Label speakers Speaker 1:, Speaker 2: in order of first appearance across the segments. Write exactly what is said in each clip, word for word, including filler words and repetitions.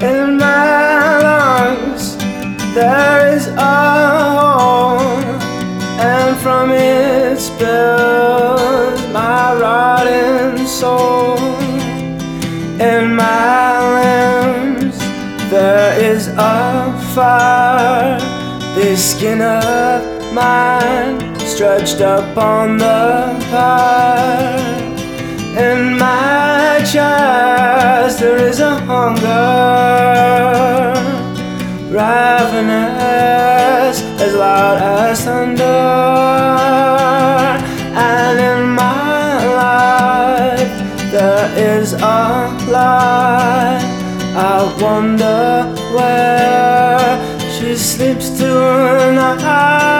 Speaker 1: In my lungs there is a hole, and from it spills my rotting soul. In my limbs there is a fire, this skin of mine stretched up on the pyre. In my chest there is a hunger, ravenous, as loud as thunder. And in my life there is a lie, I wonder where she sleeps tonight.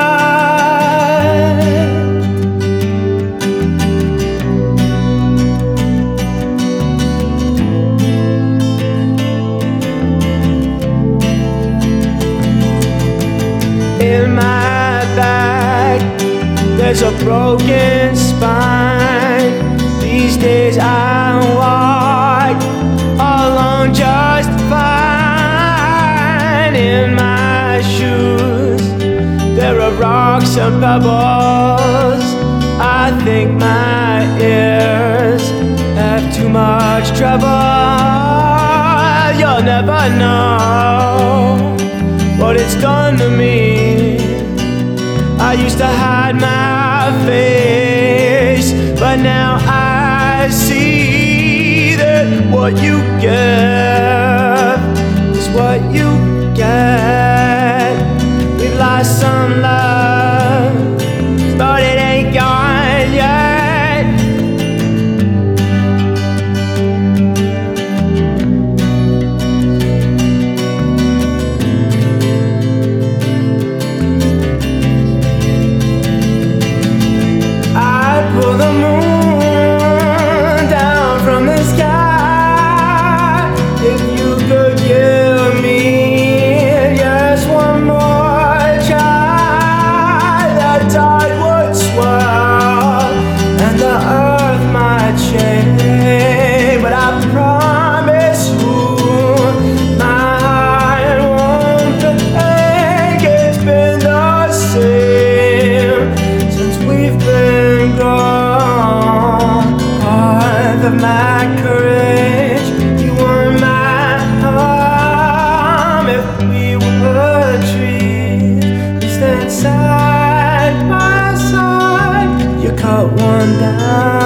Speaker 1: In my back there's a broken spine. These days I walk alone just fine. In my shoes there are rocks and pebbles. I think my ears have too much trouble. You'll never know what it's done to me. I used to hide my face, but now I see that what you give is what you get. We've lost some love, but it ain't gone yet. Pull the moon down from the sky. If you could give me just one more try, the tide would swell and the earth might shake. But I promise you, my heart won't break. It's been the same since we've been gone. Of my courage, you were my arm. If we were trees, we stand side by side. You cut one down.